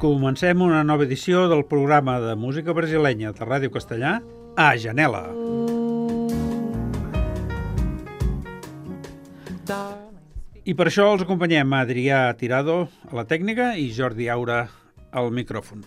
Comencem una nova edició del programa de música brasilenya de Ràdio Castellà a Janela. I per això els acompanyem Adrià Tirado a la tècnica i Jordi Aura al micròfon.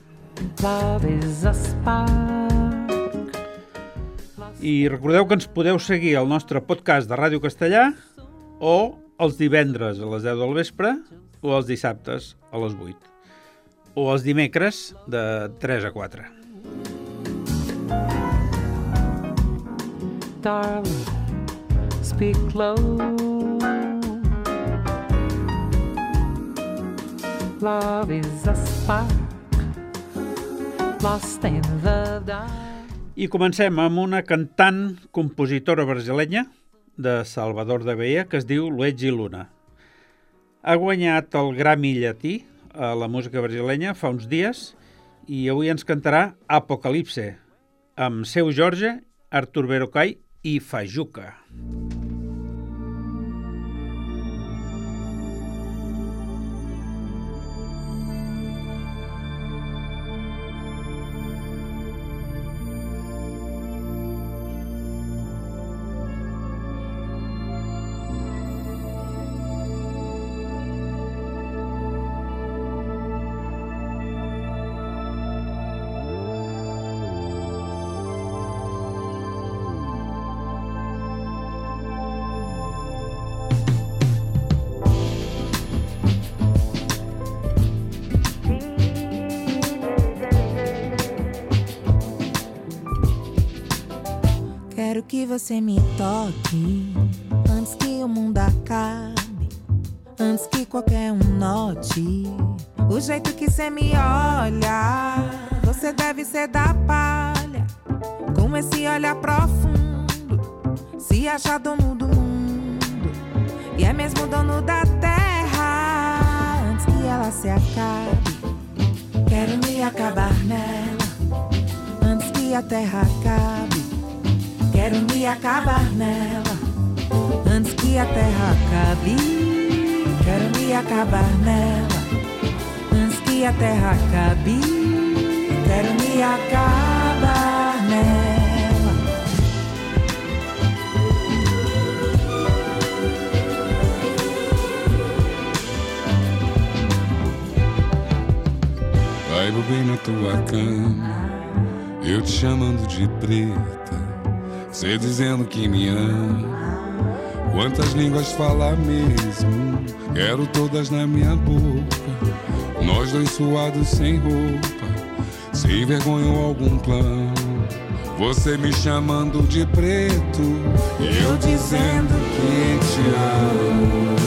I recordeu que ens podeu seguir al nostre podcast de Ràdio Castellà o els divendres a les 10 del vespre o els dissabtes a les 8 o els dimecres de 3 a 4. Darling, speak low. Love is a spark lost in the dark. I comencem amb una cantant, compositora brasilenya de Salvador de Bahia que es diu Luigi Luna. Ha guanyat el Grammy llatí a la música brasilenya fa uns dies i avui ens cantarà Apocalipse amb Seu Jorge, Arthur Verocai i Fajuca. Quero que você me toque antes que o mundo acabe, antes que qualquer um note o jeito que você me olha. Você deve ser da palha, com esse olhar profundo, se acha dono do mundo e é mesmo dono da terra. Antes que ela se acabe, quero me acabar nela. Antes que a terra acabe, quero me acabar nela. Antes que a terra acabe, quero me acabar nela. Antes que a terra acabe, quero me acabar nela. Caibo bem na tua cama, eu te chamando de preta, cê dizendo que me ama. Quantas línguas falar mesmo? Quero todas na minha boca. Nós dois suados sem roupa, sem vergonha ou algum plano. Você me chamando de preto e eu dizendo que te amo.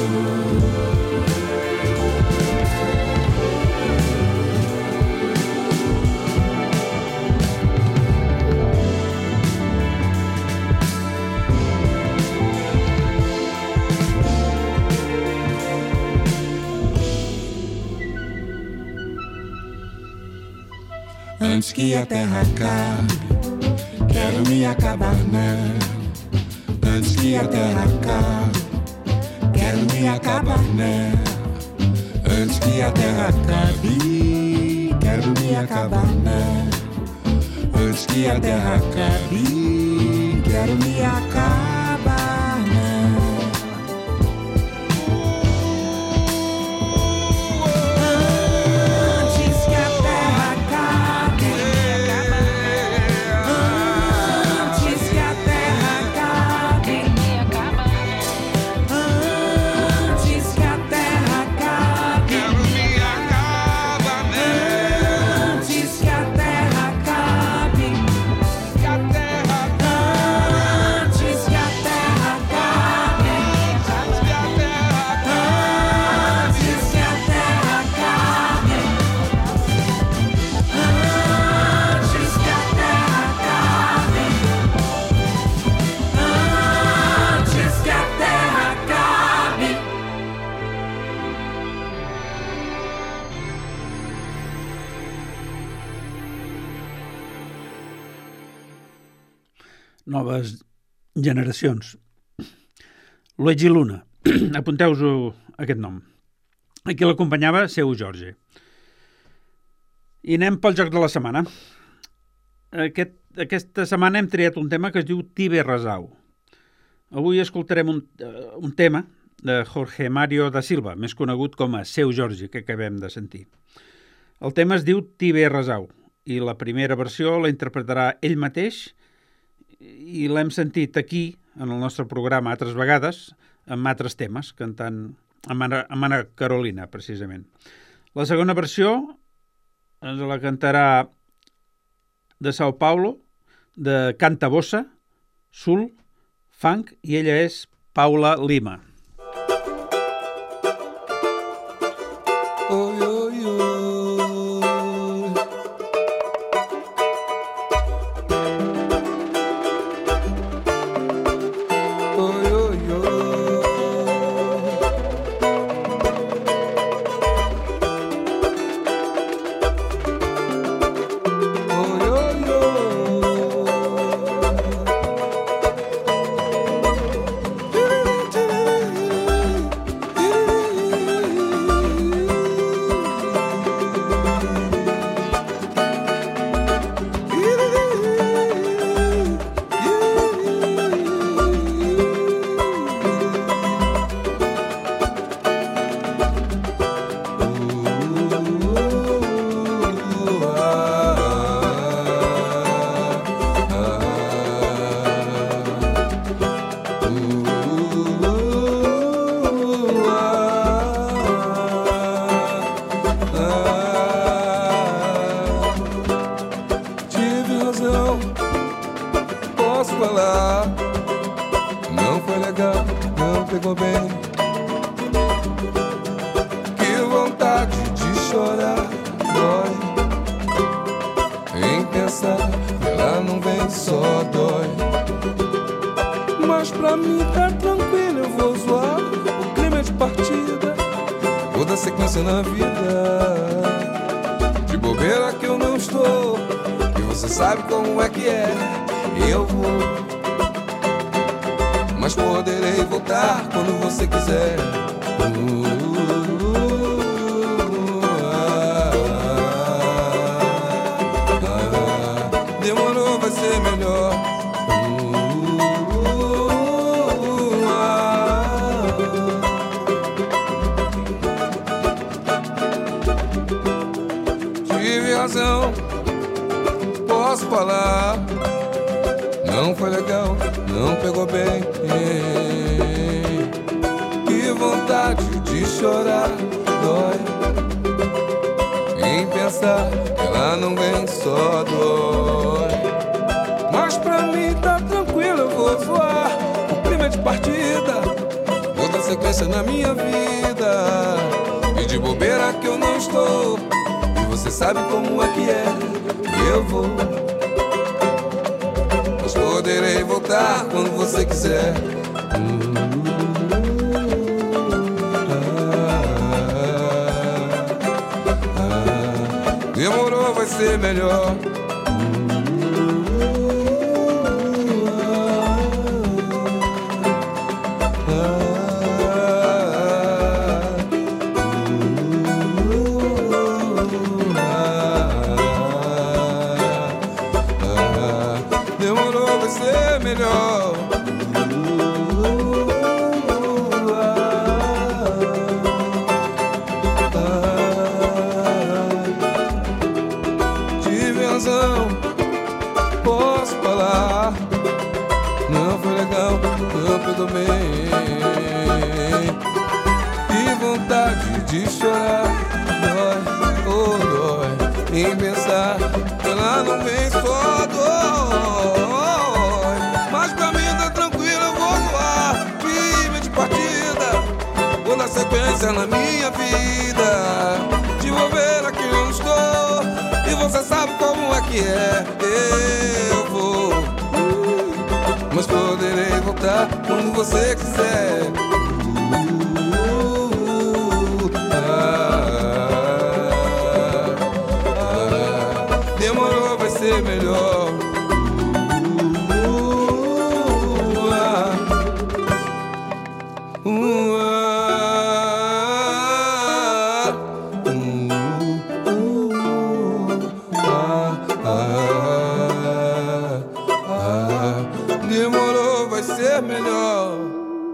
Antes que a terra acabe, quero me acabar nela. Antes que a terra acabe, quero me acabar nela. Antes que a terra acabe, quero me acabar nela. Antes que a terra acabe, quero me acabar nela. Noves generacions. Luigi Luna. Apunteu-vos aquest nom. Aquí l'acompanyava Seu Jorge. I anem pel joc de la setmana. Aquesta setmana hem triat un tema que es diu Tibe Rasau. Avui escoltarem un tema de Jorge Mario da Silva, més conegut com a Seu Jorge, que acabem de sentir. El tema es diu Tibe Rasau i la primera versió la interpretarà ell mateix i l'hem sentit aquí, en el nostre programa, altres vegades, amb altres temes, cantant amb Ana Carolina, precisament. La segona versió ens la cantarà de Sao Paulo, de Canta Bossa, Soul, Funk, i ella és Paula Lima. Demorou, vai ser melhor. Demorou, vai ser melhor. Posso falar, não foi legal, não pegou bem. Que vontade de chorar, dói, oh dói, em pensar que ela não vem só dói. Mas pra mim tá tranquilo, eu vou voar, firme de partida, vou na sequência na minha vida, de volver aqui onde estou. E você sabe como é que é, eu vou, mas poderei voltar quando você quiser. Demorou, vai ser melhor. Demorou, vai ser melhor.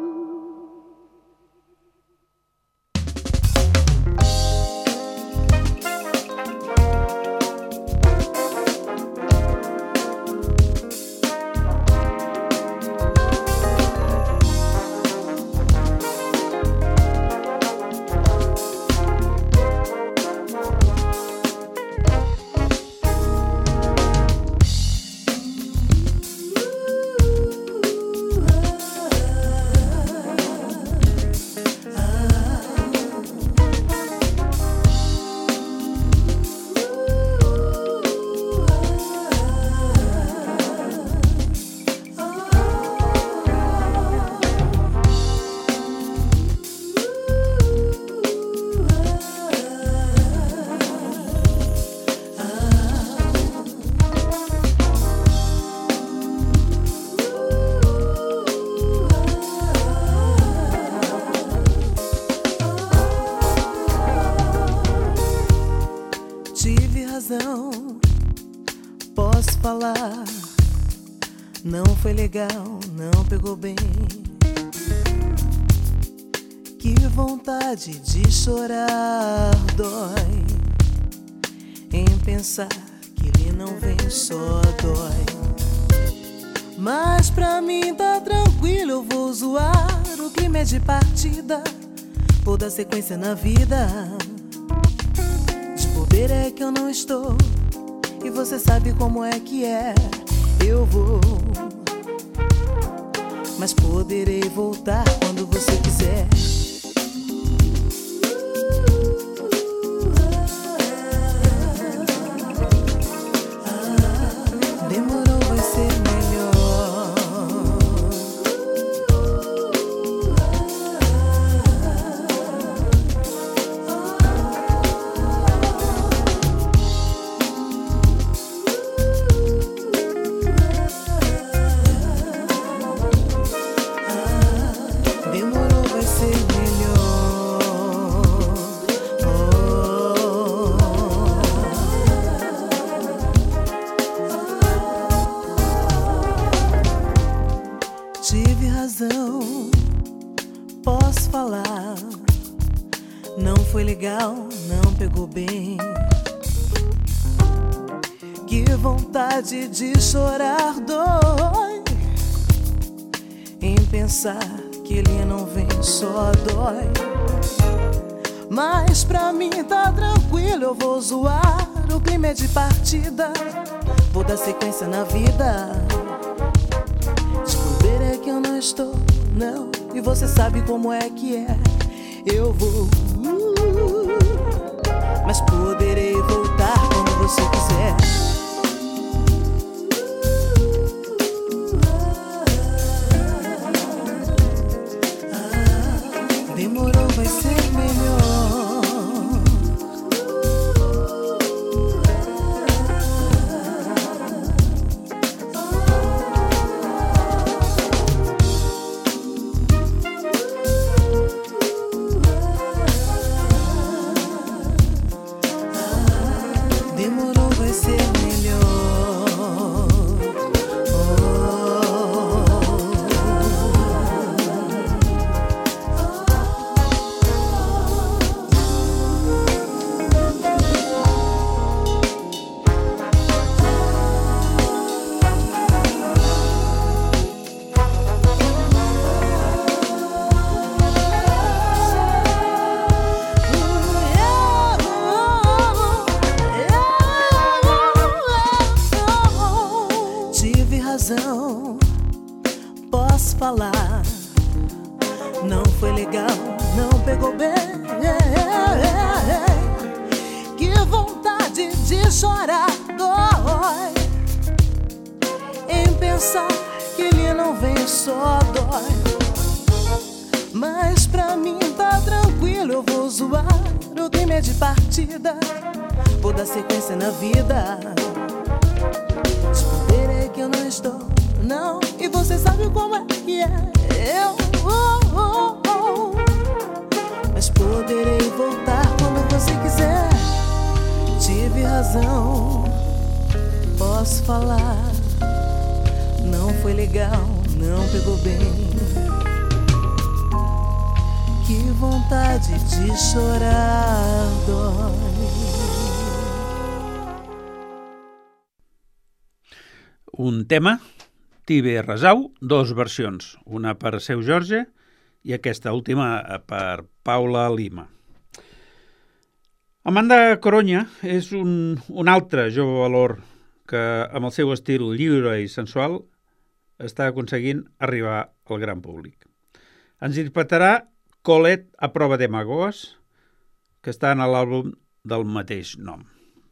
Posso falar, não foi legal, não pegou bem. Que vontade de chorar dói. Em pensar que ele não vem, só dói. Mas pra mim tá tranquilo, eu vou zoar. O clima é de partida, vou dar sequência na vida. De bobeira é que eu não estou, e você sabe como é que é. Eu vou, mas poderei voltar quando você quiser. Demorou, vai ser melhor. Demorou, vai ser melhor. Tive razão, posso falar. Não foi legal, não pegou bem. Que vontade de chorar dói. Em pensar que ele não vem, só dói. Mas pra mim tá tranquilo, eu vou zoar. O clima é de partida, vou dar sequência na vida. De bobeira é que eu não estou, não, e você sabe como é que é. Eu vou, mas poderei voltar quando você quiser. Demorou, vai ser melhor. Demorou, vai ser melhor. Tive razão, posso falar. Não foi legal, não pegou bem. Que vontade de chorar dói. Em pensar que ele não vem, só dói. Mas pra mim tá tranquilo, eu vou zoar. O clima é de partida, vou dar sequência na vida. De bobeira é que eu não estou, não, e você sabe como é que é. Eu mas poderei voltar quando você quiser. Tive razão, posso falar. não foi legal, não pegou bem. Que vontade de chorar dói. Un tema, Tibé Rasau, dos versions, una per Seu Jorge i aquesta última per Paula Lima. Amanda Coronya és un altre jove valor que, amb el seu estil lliure i sensual, està aconseguint arribar al gran públic. Ens interpretarà Colet a prova de Magoes, que està en l'àlbum del mateix nom.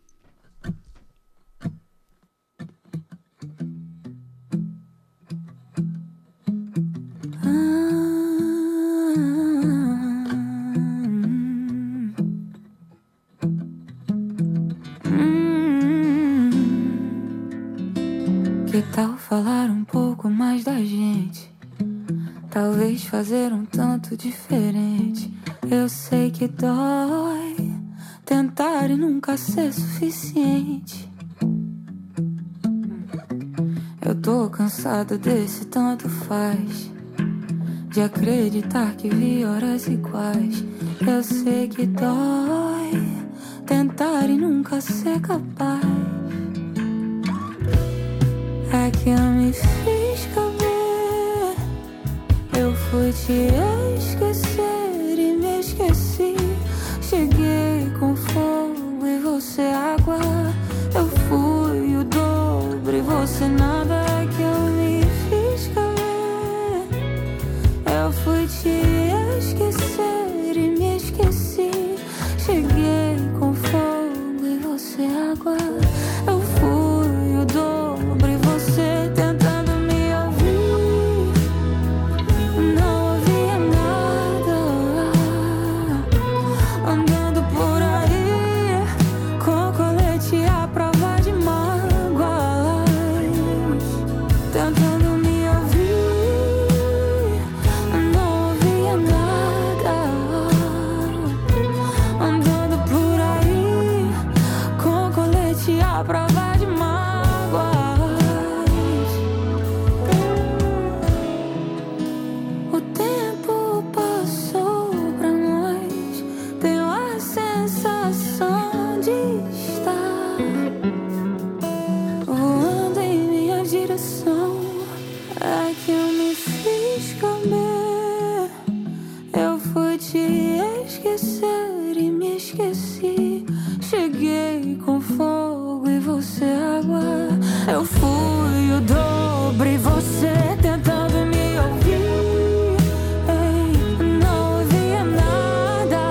Que tal falar um pouco mais da gente? Talvez fazer um tanto diferente. Eu sei que dói tentar e nunca ser suficiente. Eu tô cansada desse tanto faz, de acreditar que vi horas iguais. Eu sei que dói tentar e nunca ser capaz. É que eu me fiz caber, eu fui te esquecer e me esqueci. Cheguei com fogo e você água, eu fui o dobro e você nada. É que eu me fiz caber, eu fui te esquecer e me esqueci. Cheguei com fogo e você água, eu fui o dobro e você tentando me ouvir. Não ouvia nada, andando por aí com colete à prova de mágoas, tentando me ouvir. Não ouvia nada, andando por aí com colete à prova de mágoas. O tempo passou pra nós, tenho a sensação de estar voando em minha direção. É que eu me fiz caber, eu fui te esquecer e me esqueci. Cheguei com fogo e você água, eu fui o dobro e você tentando me ouvir. Ei, não ouvia nada,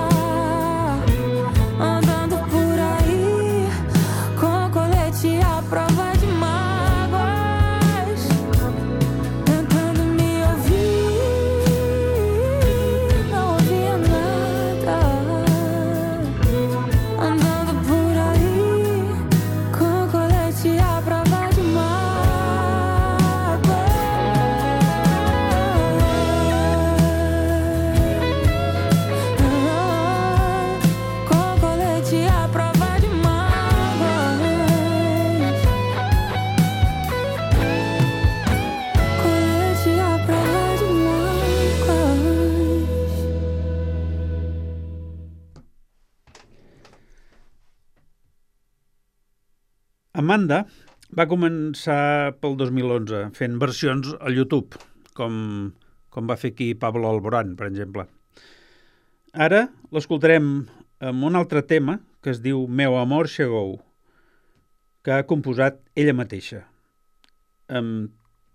andando por aí com colete à prova de mágoas, tentando me ouvir. Não ouvia nada, andando por aí com colete à prova de mágoas, com colete à prova de mágoas, colete à prova de mágoas. Amanda va començar pel 2011 fent versions a YouTube, com va fer aquí Pablo Alborán, per exemple. Ara l'escoltarem amb un altre tema que es diu Meu amor chegou, que ha composat ella mateixa, amb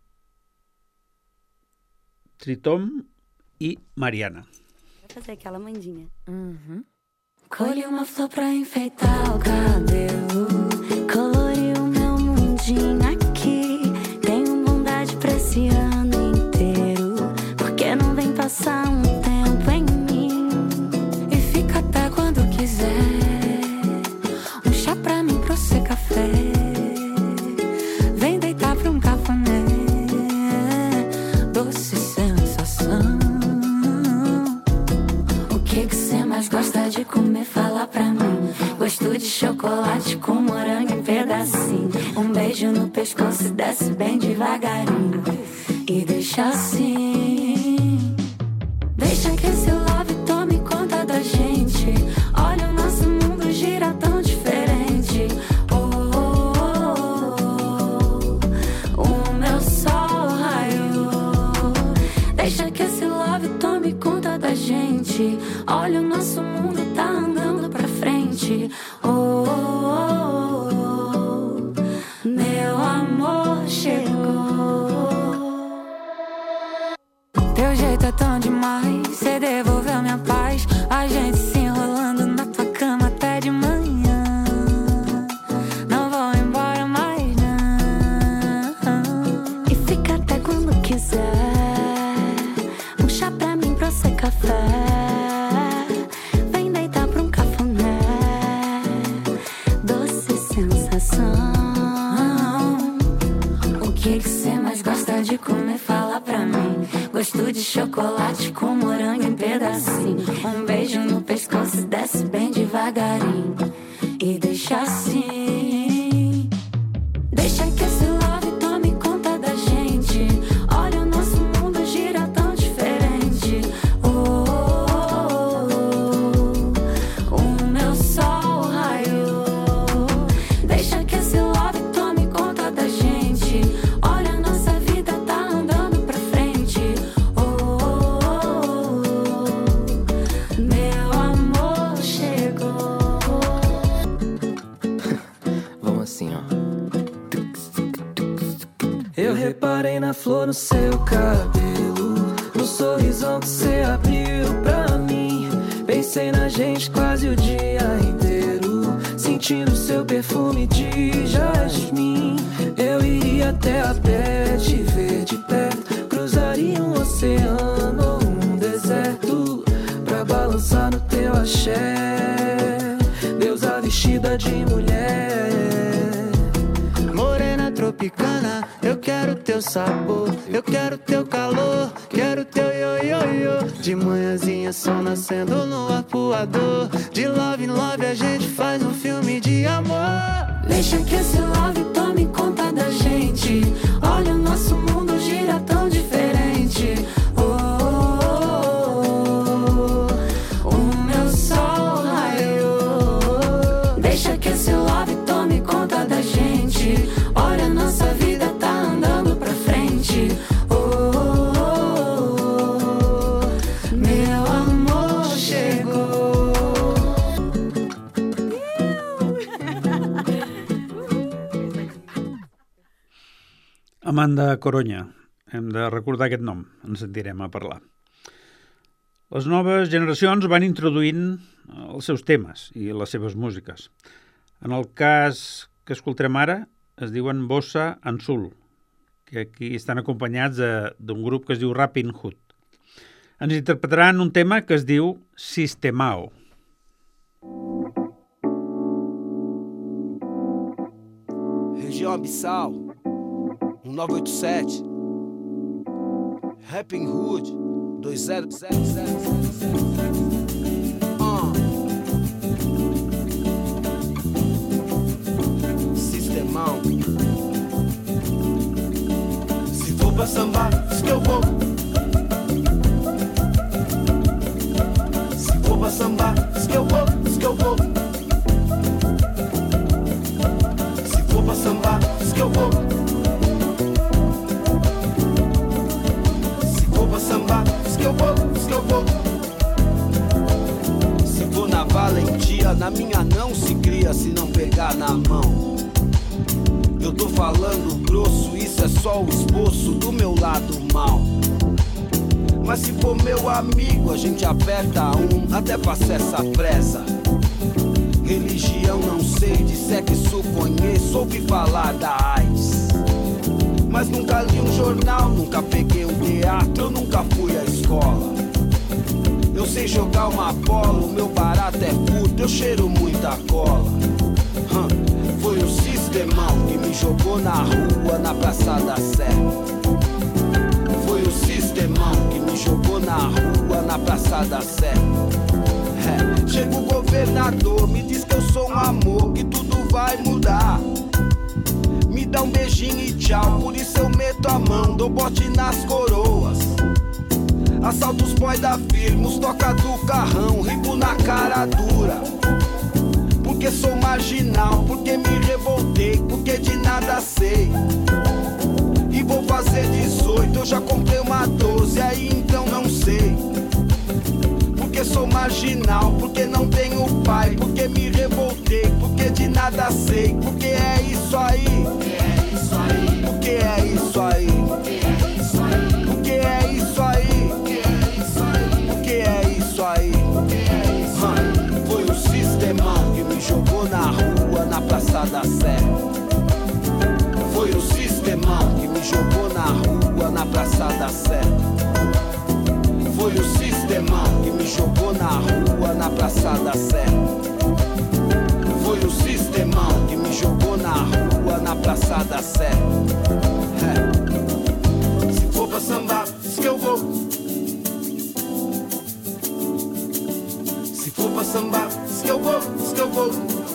Tritom e Mariana. Vou fazer aquela mandinha. Colhi uma flor pra enfeitar o cabelo, colori o meu mundinho aqui. Tenho bondade pra esse ano inteiro, porque não vem passar um tempo em mim. E fica até quando quiser, um chá pra mim, pra você café. Vem deitar pra um cafuné, doce sensação. O que você mais gosta de comer? Fala pra mim. Gosto de chocolate com morango em pedacinho. Um beijo no pescoço e desce bem devagarinho. E deixa assim. Deixa que esse love tome conta da gente. Olha, o nosso mundo gira tão diferente. Oh, oh, oh, oh. O meu sol raiou. Deixa que esse love tome conta da gente. Olha, o nosso mundo tá andando pra frente. Oh, oh, oh, oh. Meu amor chegou. Teu jeito é tão demais, cê devolveu minha paz. A gente se enrolando na tua cama até de manhã. Não vou embora mais não. E fica até quando quiser. Um chá pra mim, pra ser café. Vem deitar pra um cafuné. Doce sensação. O que cê mais gosta de comer? Fala pra mim. Gosto de chocolate com morango em pedacinho. Um beijo no pescoço e desce bem devagarinho. E deixa assim. Deixa que esse love tome conta da gente. Olha, o nosso mundo gira tão diferente. Oh, oh, oh, oh. O meu sol raiou. Deixa que esse love tome conta da gente. Olha, a nossa vida tá andando pra frente. Oh, oh, oh. Meu amor chegou. Vamos assim, ó. Eu reparei na flor no seu cabelo, no sorrisão que cê abriu pra mim. Pensei na gente quase o dia inteiro, sentindo seu perfume de jasmim. Eu iria até a pé te ver de perto, cruzaria um oceano ou um deserto pra balançar no teu axé. Deusa vestida de mulher, morena tropicana. Eu quero teu sabor, eu quero teu calor, quero teu ioiôiô. De manhãzinha sol nascendo no arpoador. De love em love a gente faz um filme de amor. Deixa que esse love tome conta da gente. Olha, o nosso mundo gira tão diferente. Oh, oh, oh, oh. O meu sol raiou. Deixa que esse love tome conta da gente. Olha, nossa vida tá andando pra frente. Oh, oh, oh, oh. Meu amor chegou. Amanda Coronha. Hem de recordar aquest nom, ens sentirem a parlar. Les noves generacions van introduint els seus temes i les seves músiques. En el cas que escoltarem ara, es diuen Bossa Ansul, que aquí estan acompanyats d'un grup que es diu Rappin' Hood. Ens interpretaran un tema que es diu Sistemao. Região Abissal 1987 Rappin' Hood 2000. Sistemão. Se for pra sambar, diz que eu vou. Se for pra sambar, diz que eu vou, diz que eu vou. Se for pra sambar, diz que eu vou. Se for pra sambar, diz que eu vou, diz que eu vou. Se for na valentia, na minha não se cria se não pegar na mão. Eu tô falando grosso, isso é só o esboço do meu lado mal. Mas se for meu amigo, a gente aperta um até passar essa pressa. Religião não sei, de sexo conheço, ouvi falar da AIDS. Mas nunca li um jornal, nunca peguei um teatro, eu nunca fui à escola. Eu sei jogar uma bola, o meu barato é curto, eu cheiro muita cola. Foi o sistemão que me jogou na rua, na Praça da Sé. Foi o sistemão que me jogou na rua, na Praça da Sé. Chega o governador, me diz que eu sou um amor, que tudo vai mudar. Me um beijinho e tchau. Por isso eu meto a mão, dou bote nas coroas. Assalto os boy da firma, os toca do carrão, ripo na cara dura. Porque sou marginal, porque me revoltei, porque de nada sei. E vou fazer 18, eu já comprei uma 12, aí então não sei. Porque sou marginal, porque não tenho pai, porque me revoltei, porque de nada sei. Porque é isso aí, porque é isso aí, porque é isso aí, porque é isso aí. Foi o sistemão que me jogou na rua, na Praça da Sé. Foi o sistemão que me jogou na rua, na Praça da Sé. Foi o sistemão que me jogou na rua, na Praça da Sé. Foi o sistemão que me jogou na rua, na Praça da Sé. Se for pra sambar, diz que eu vou. Se for pra sambar, diz que eu vou, diz que eu vou.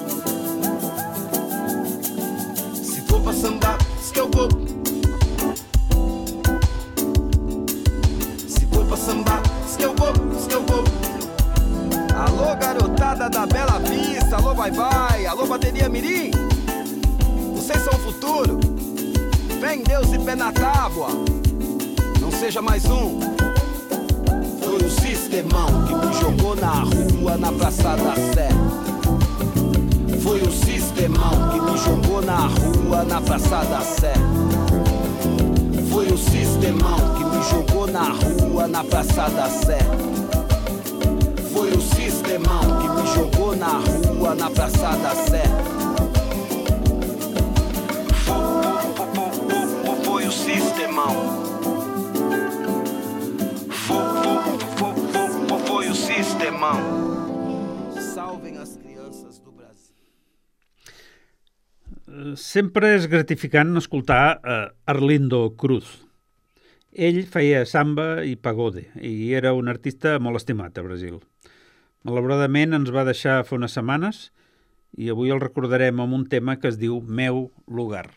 Se for pra sambar, diz que eu vou. Se for pra sambar, diz que eu vou, diz que eu vou. Alô, garotada da Bela Vista, alô, vai, vai, alô, bateria mirim. Vocês são o futuro. Vem Deus e pé na tábua. Não seja mais um. Foi o sistemão que me jogou na rua, na Praça da Sé. Foi o sistemão que me jogou na rua, na Praça da Sé. Foi o sistemão que me jogou na rua, na Praça da Sé. Foi o sistemão que me jogou na rua, na Praça da Sé. Foi o sistemão. Foi o sistemão. Salvem as crianças do Brasil. Sempre és gratificant escoltar Arlindo Cruz. Ell feia samba i pagode i era un artista molt estimat a Brasil. Malauradament ens va deixar fa unes setmanes i avui el recordarem amb un tema que es diu Meu Lugar.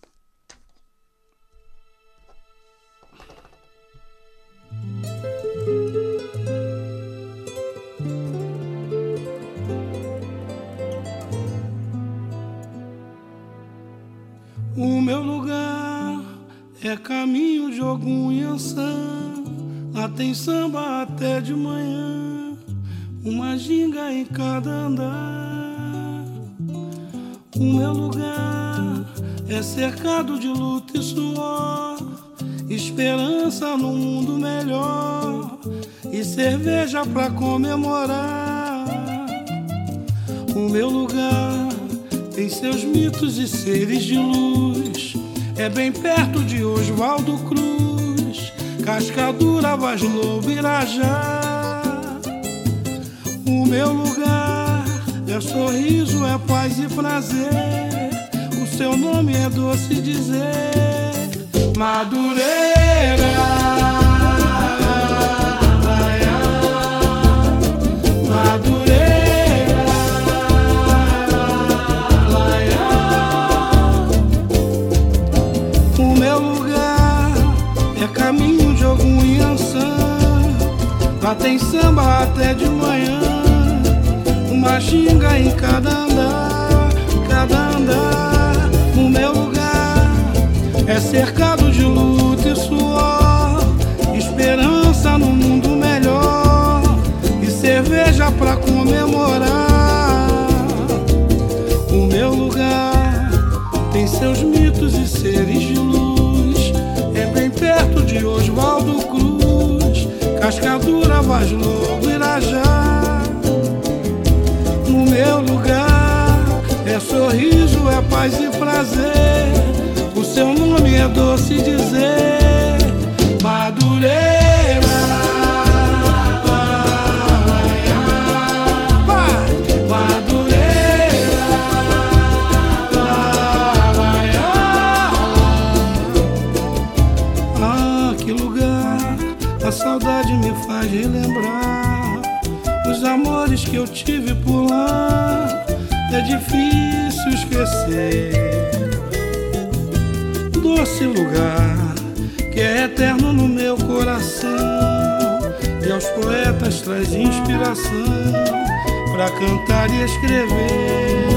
O meu lugar é caminho de Ogum e Ançã. Lá tem samba até de manhã, uma ginga em cada andar. O meu lugar é cercado de luta e suor, esperança num mundo melhor e cerveja pra comemorar. O meu lugar tem seus mitos e seres de luz, é bem perto de Oswaldo Cruz, Cascadura, Vaz Lobo, Irajá. O meu lugar é sorriso, é paz e prazer, o seu nome é doce dizer, Madureira. Caminho de Ogum e Ançã, lá tem samba até de manhã, uma ginga em cada andar, cada andar. O meu lugar é cercado de luta e suor, esperança no mundo melhor e cerveja pra comemorar. O meu lugar tem seus mitos e seres de luz, é bem perto de Oswaldo Cruz, Cascadura, Vaz Lobo, Irajá. No meu lugar é sorriso, é paz e prazer, o seu nome é doce dizer, Madureira. A saudade me faz relembrar os amores que eu tive por lá. É difícil esquecer doce lugar que é eterno no meu coração, e aos poetas traz inspiração pra cantar e escrever.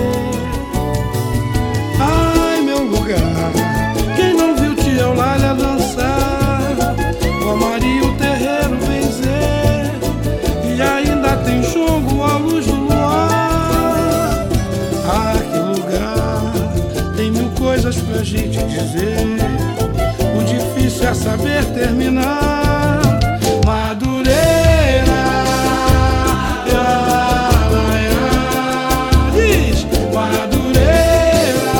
Ai, meu lugar, quem não viu tia Eulália dançar, com a Maria o terreiro benzer, e ainda tem jongo à luz do luar. Ah, que lugar, tem mil coisas pra gente dizer, o difícil é saber terminar. Madureira, diz Madureira,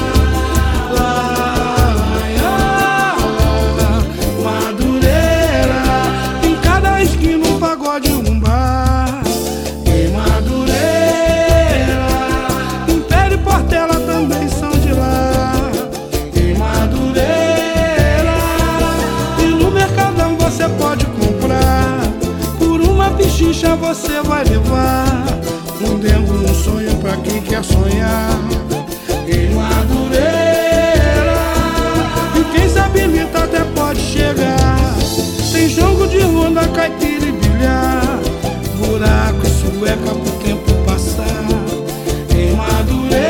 Madureira, em cada esquina um pagode, um bar. Em Madureira, Império e Portela também são de lá. Em Madureira, e no Mercadão você pode comprar, por uma pichincha você vai levar um dengo, um sonho pra quem quer sonhar. Em Madureira, e quem se habilita até pode chegar. Tem jogo de ronda, caipira e bilhar, buraco, sueca pro tempo passar. Em Madureira,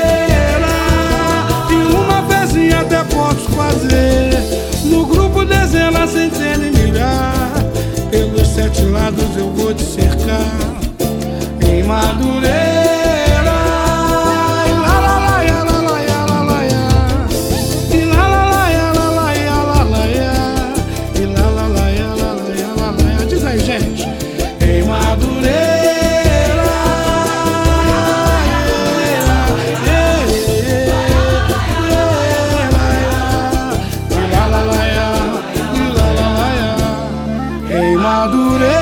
e uma fezinha até posso fazer, no grupo dezenas, centenas e milhar, pelos 7 lados eu vou te cercar. Em Madureira, diz aí, gente. Em Madureira, em Madureira,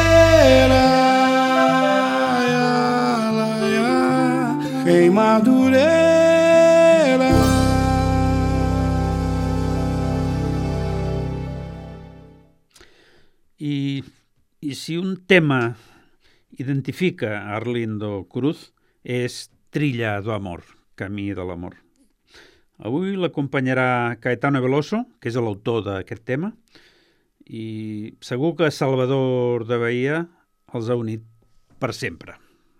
em Madureira. I si un tema identifica Arlindo Cruz és Trilla do Amor, Camí de l'Amor. Avui l'acompanyarà Caetano Veloso, que és l'autor d'aquest tema, i segur que Salvador de Bahia els ha unit per sempre.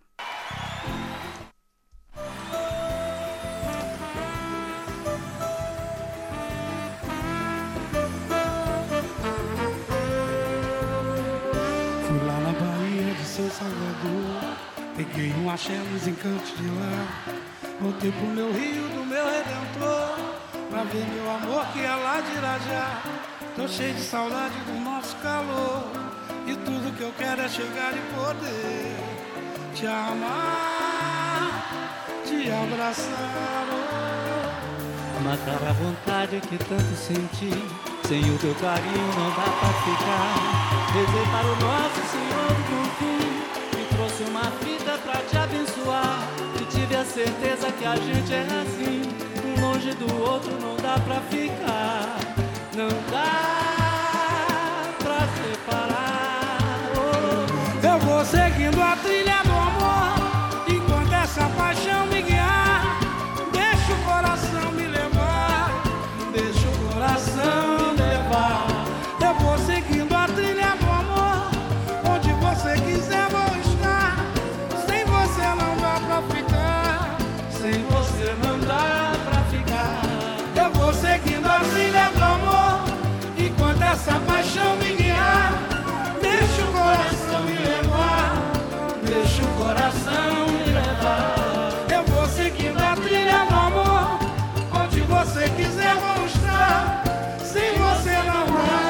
Fui lá na Bahia de São Salvador, peguei um axé nos encantos de lá, voltei pro meu rio do meu Redentor, pra ver meu amor que é lá de Irajá. Tô cheio de saudade do nosso calor, e tudo que eu quero é chegar e poder te amar, te abraçar. Matar a vontade que tanto senti, sem o teu carinho não dá pra ficar. Rezei para o nosso Senhor do Bom Fim, me trouxe uma fita pra te abençoar, e tive a certeza que a gente é assim, um longe do outro não dá pra ficar. Não dá pra separar. Eu vou seguindo a trilha do amor, enquanto essa paixão me guiar. Deixa o coração me levar, deixa o coração levar. Eu vou seguindo a trilha do amor, onde você quiser vou estar. Sem você não dá pra ficar, sem você não dá pra ficar. Eu vou seguindo a trilha do amor, enquanto essa paixão me guiar. Deixa o coração me levar, deixa o coração me levar. Eu vou seguindo a trilha do amor, onde você quiser vou estar. Sem você não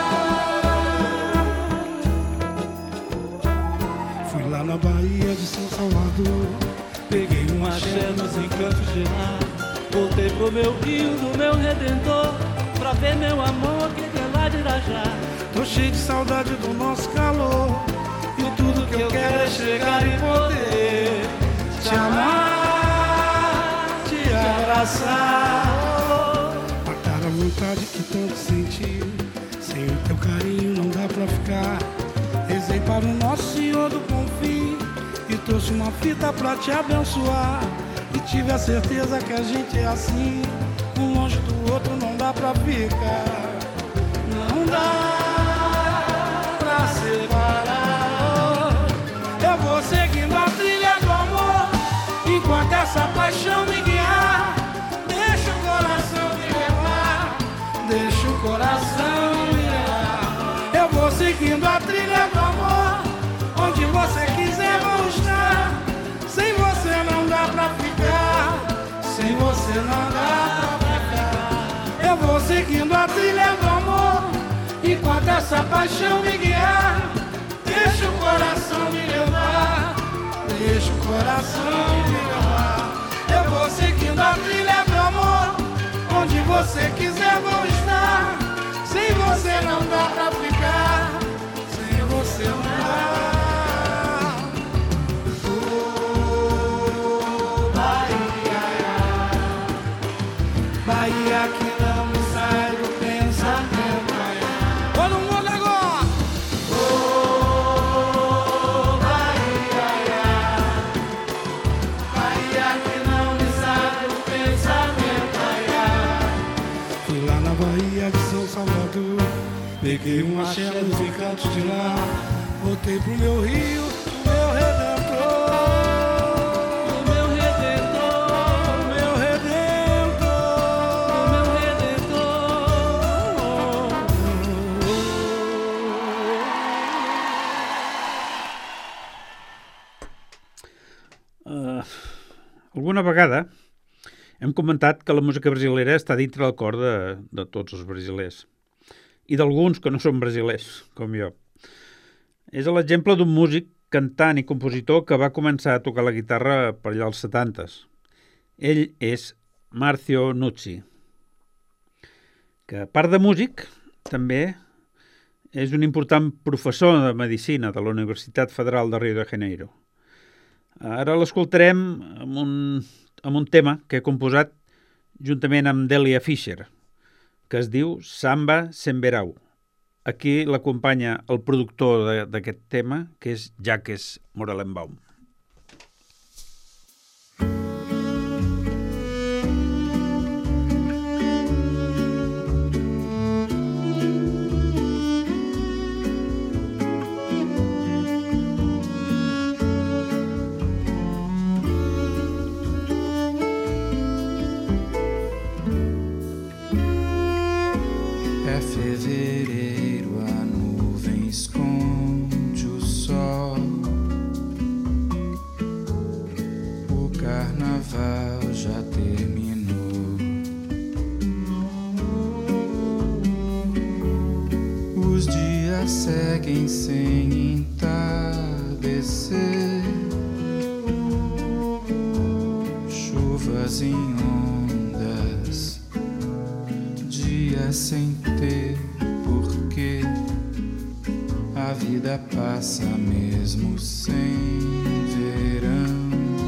dá. Fui lá na Bahia de São Salvador, Peguei um axé nos encantos de lá, voltei pro meu rio do meu Redentor, pra ver meu amor que é lá de Irajá. tô cheio de saudade do nosso calor, e tudo que eu quero é chegar e poder te amar, te abraçar. Matar a vontade que tanto senti, sem o teu carinho não dá pra ficar. Rezei para o nosso Senhor do Bom Fim, e trouxe uma fita pra te abençoar, e tive a certeza que a gente é assim, um longe do outro não dá dá pra ficar, não dá pra separar. Eu vou seguindo a trilha do amor, enquanto essa paixão me guiar. Deixa o coração me levar, deixa o coração me levar. Eu vou seguindo a trilha do amor, onde você quiser vou estar. Sem você não dá pra ficar, sem você não dá pra ficar. Eu vou seguindo a trilha do amor, enquanto essa paixão me guiar. Deixa o coração me levar, deixa o coração me levar. Eu vou seguindo a trilha do amor, onde você quiser vou estar. Sem você não dá pra ficar, sem você não dá. Bahia que não me sai do pensamento. Todo mundo agora! Oh, Bahia, Bahia que não me sai do pensamento. Fui lá na Bahia de São Salvador, peguei um axé dos encantos de lá, voltei pro meu rio, pro meu redentor. Alguna vegada hem comentat que la música brasilera està dintre del cor de tots els brasilers i d'alguns que no són brasilers, com jo. És l'exemple d'un músic, cantant i compositor que va començar a tocar la guitarra per allà als 70s. Ell és Márcio Nucci, que a part de músic també és un important professor de medicina de la Universitat Federal de Rio de Janeiro. Ara l'escoltarem amb un tema que he composat juntament amb Delia Fischer, que es diu Samba Sem Verão. Aquí l'acompanya el productor d'aquest tema, que és Jacques Morelenbaum. Fevereiro, a nuvem esconde o sol. O carnaval já terminou. Os dias seguem sem entardecer. Chuvas em ondas, dias sem ter porquê. A vida passa mesmo sem verão,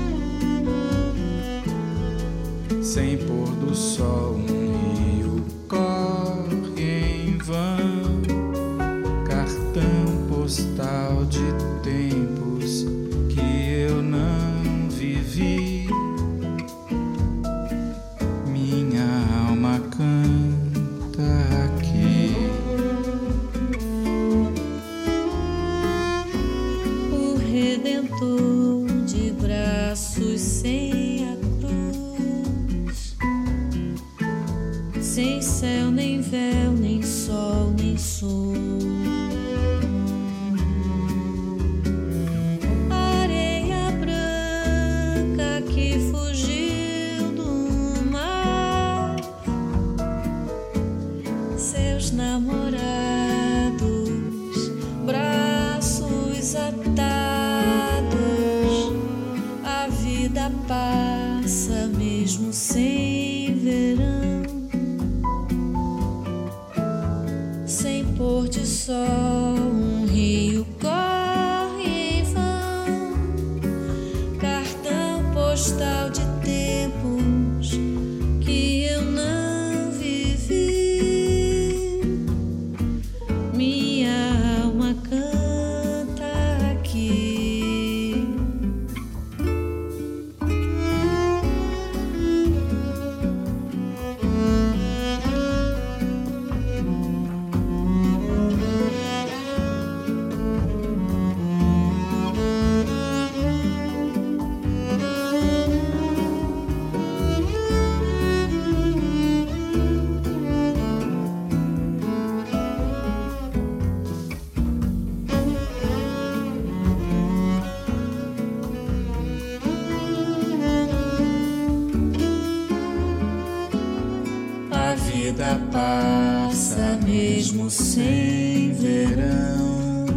sem pôr do sol. Rio corre em vão, cartão postal de tempos que eu não vivi. Minha alma canta aqui. O Redentor de braços sem a cruz, sem céu, nem véu, nem sol, nem som. Areia branca que fugiu do mar, seus namorados, braços atados. A vida passa mesmo sem verão, sem pôr de sol. Um rio corre em vão, cartão postal de tempos que eu não vivi. Minha alma canta aqui. mesmo sem verão,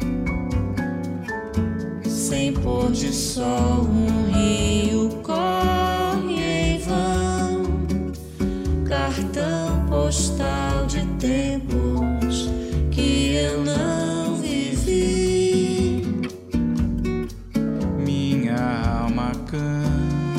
sem pôr de sol, um rio corre em vão, cartão postal de tempos que eu não vivi. Minha alma canta,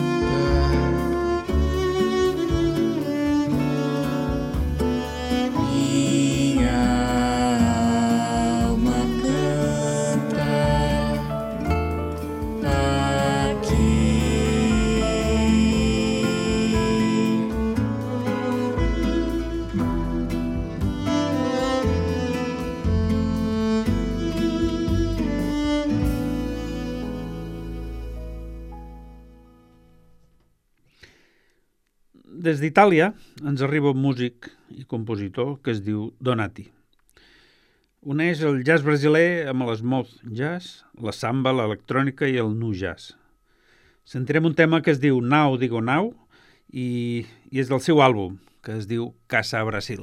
Des d'Itàlia ens arriba un músic i compositor que es diu Donati. Uneix el jazz brasiler amb l'smooth jazz, la samba, l'electrònica i el nu jazz. Sentirem un tema que es diu Now Digo Now i és del seu àlbum, que es diu Casa Brasil.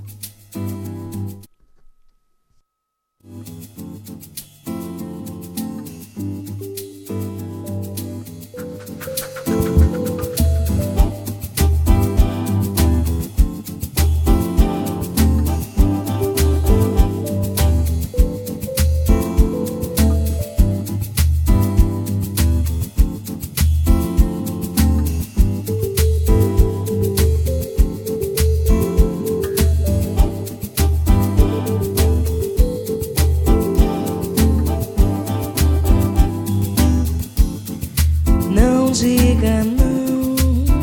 Diga não,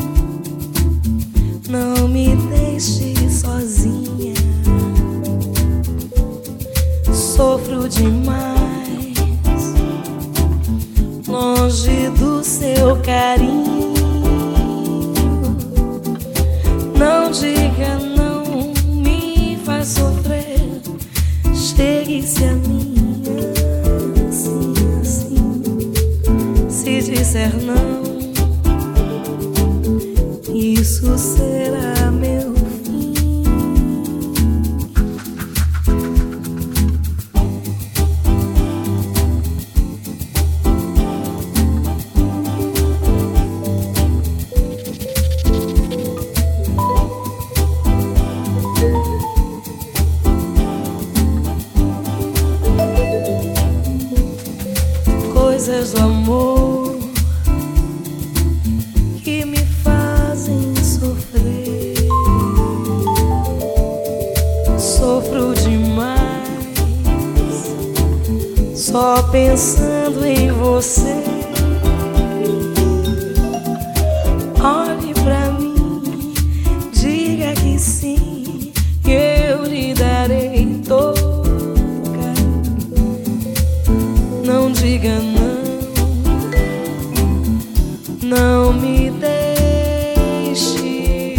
não me deixe sozinha. Sofro demais, longe do seu carinho. Não diga não, me faz sofrer. Chegue-se a mim, assim, assim. Se disser não, isso será meu fim. Coisas do amor que me fazem sofrer. Sofro demais, só pensando em você. Olhe pra mim, diga que sim, que eu lhe darei todo carinho. Não diga não, não me deixe.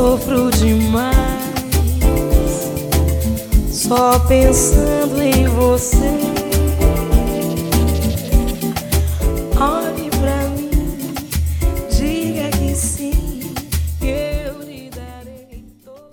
sofro demais, só pensando em você. Olhe pra mim, diga que sim, eu lhe darei todo.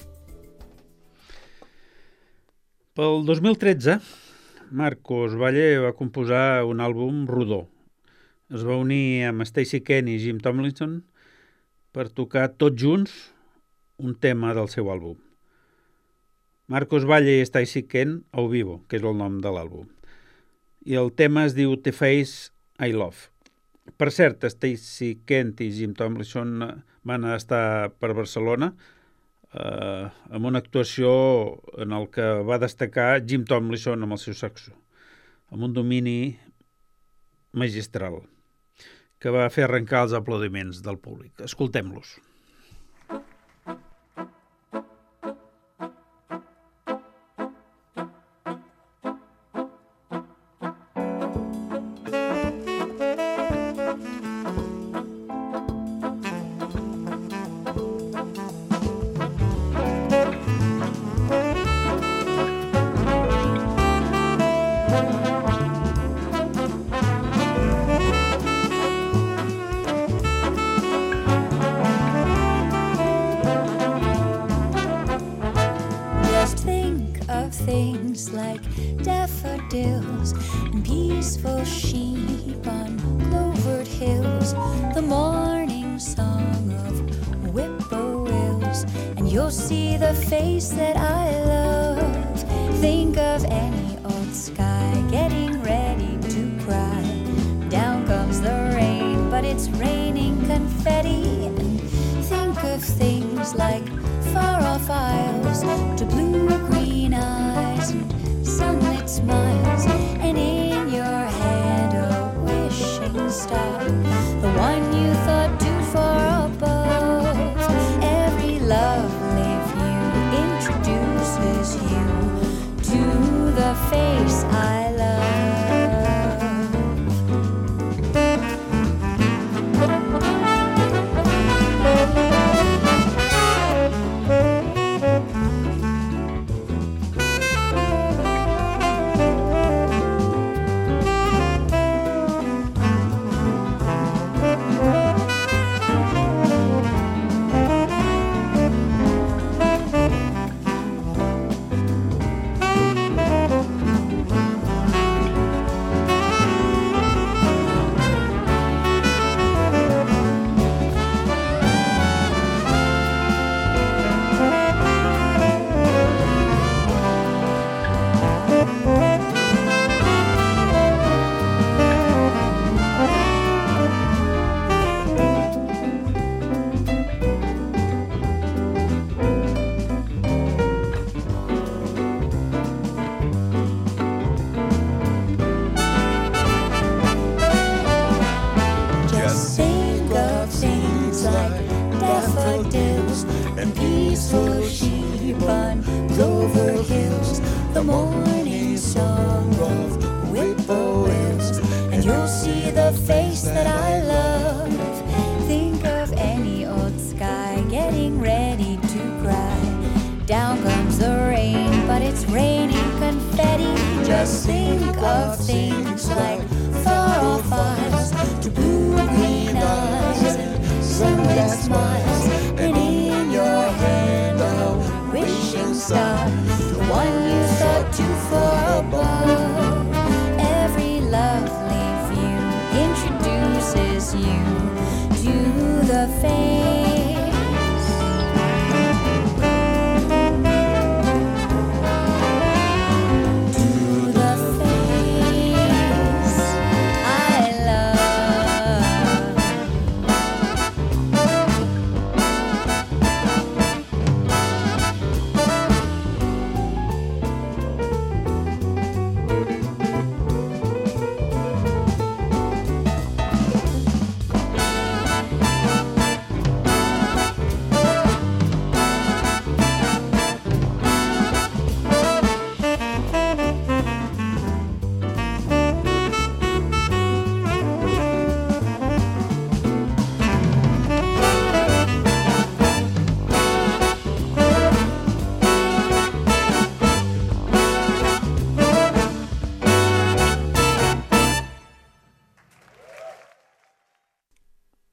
Pel 2013, Marcos Valle va composar un àlbum rodó. Es va unir amb Stacey Kent i Jim Tomlinson per tocar tots junts un tema del seu àlbum. Marcos Valle i Stacey Kent au vivo, que és el nom de l'àlbum. I el tema es diu The Face I Love. Per cert, Stacey Kent i Jim Tomlinson van estar per Barcelona amb una actuació en el que va destacar Jim Tomlinson amb el seu saxo, amb un domini magistral que va fer arrencar els aplaudiments del públic. Escoltem-los. Things like daffodils and peaceful sheep on clovered hills, the morning song of whippoorwills, and you'll see the face that I love. Think of any old sky getting ready to cry. Down comes the rain, but it's raining confetti. And think of things like far-off isles to blue-green eyes and sunlit smiles, and in your hand a wishing star, the one you thought too far above. Every lovely view introduces you to the face I love.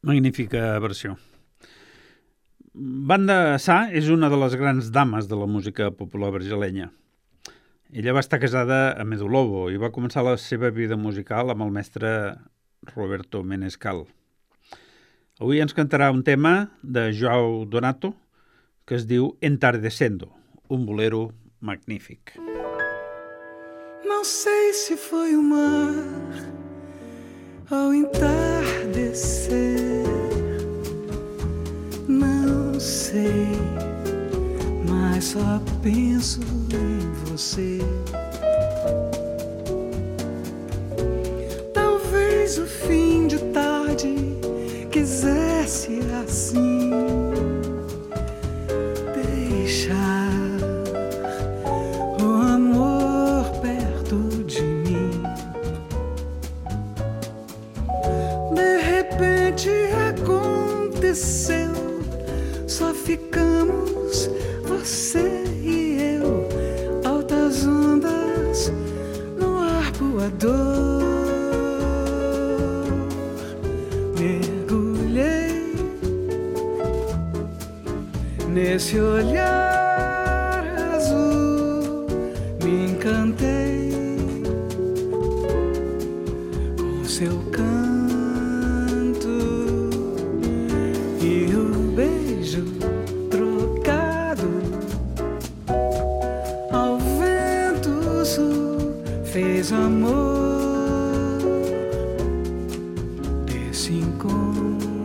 Magnífica versió. Wanda Sá és una de les grans dames de la música popular brasileña. Ella va estar casada amb Edu Lobo i va començar la seva vida musical amb el mestre Roberto Menescal. Avui ens cantarà un tema de João Donato que es diu Entardecendo, un bolero magnífic. Não sei se foi o mar ao entardecer, não sei, mas só penso em você. Talvez o fim de tarde quisesse assim deixar o amor perto de mim. De repente aconteceu, só ficamos você e eu, altas ondas no ar voador. Mergulhei nesse olhar azul, me encantei com seu canto e o beijo trocado ao vento sul fez amor desse encontro.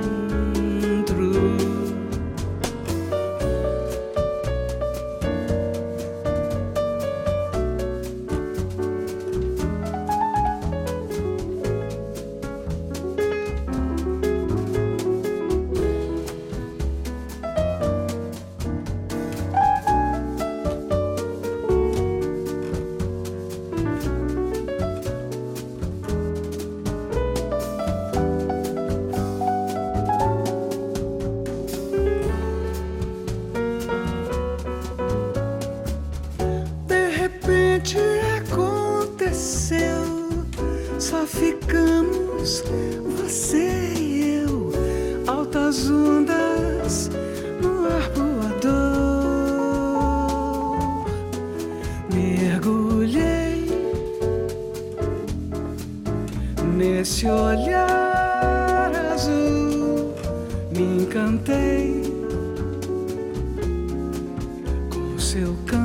Só ficamos você e eu, altas ondas no ar voador. Mergulhei nesse olhar azul, me encantei com seu canto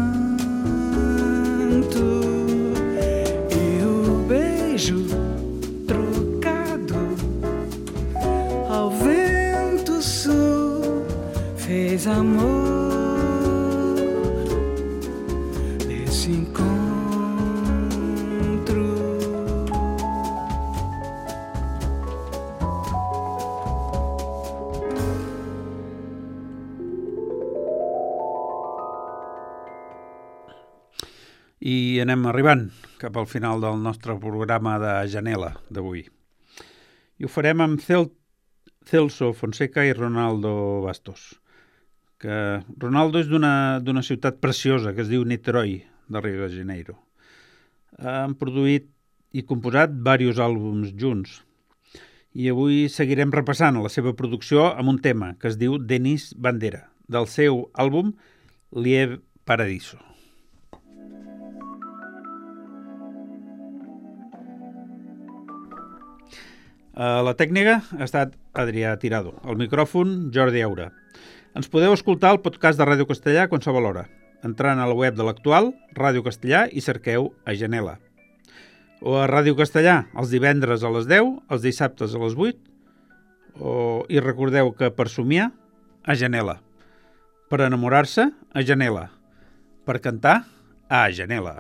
e o beijo trocado ao vento sul fez amor nesse encontro. I anem arribant cap al final del nostre programa de Janela d'avui. I ho farem amb Celso Fonseca i Ronaldo Bastos. Que Ronaldo és d'una ciutat preciosa que es diu Niterói, de Rio de Janeiro. Han produït i composat diversos àlbums junts. I avui seguirem repassant la seva producció amb un tema que es diu Denis Bandera, del seu àlbum Lieve Paradiso. A la tècnica ha estat Adrià Tirado. Al micròfon, Jordi Aura. Ens podeu escoltar al podcast de Ràdio Castellà a qualsevol hora, entrant a la web de l'Actual, Ràdio Castellà, i cerqueu a Janela. O a Ràdio Castellà, els divendres a les 10, els dissabtes a les 8, i recordeu que per somiar, a Janela. Per enamorar-se, a Janela. Per cantar, a Janela.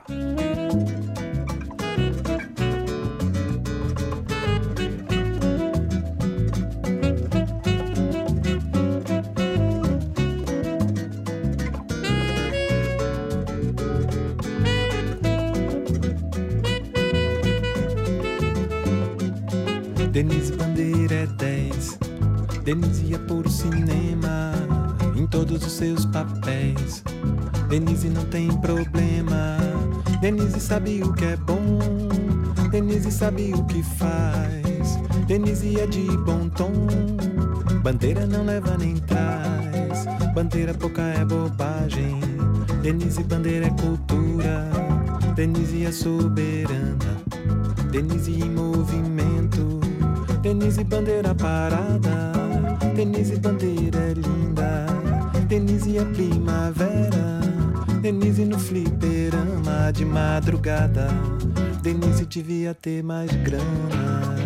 Denise Bandeira é 10. Denise ia por o cinema em todos os seus papéis. Denise não tem problema. Denise sabe o que é bom. Denise sabe o que faz. Denise é de bom tom, bandeira não leva nem traz, bandeira pouca é bobagem. Denise bandeira é cultura, Denise é soberana, Denise em movimento, Denise bandeira parada, Denise bandeira é linda, Denise é primavera, Denise no fliperama de madrugada, Denise devia ter mais grana.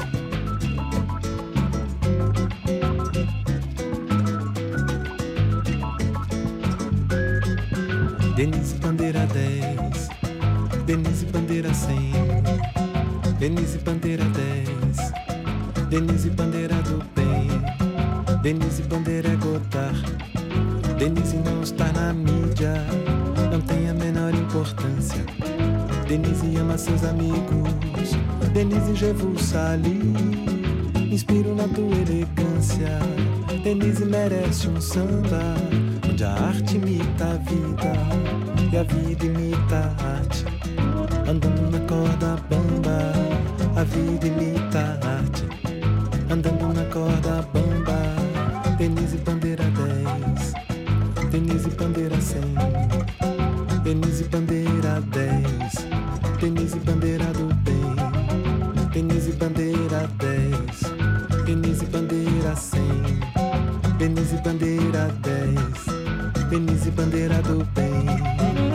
Denise bandeira 10, Denise bandeira 100, Denise bandeira 10, Denise bandeira do bem, Denise bandeira é Godard, Denise não está na mídia, não tem a menor importância. Denise ama seus amigos, Denise je vous salue, inspiro na tua elegância. Denise merece um samba onde a arte imita a vida e a vida imita a arte. Andando na corda bamba, a vida imita a arte. Andando na corda bamba, Denise bandeira 10, Denise bandeira 100, Denise bandeira 10, Denise bandeira do bem, Denise bandeira 10, Denise bandeira 100, Denise bandeira 10, Denise bandeira do bem.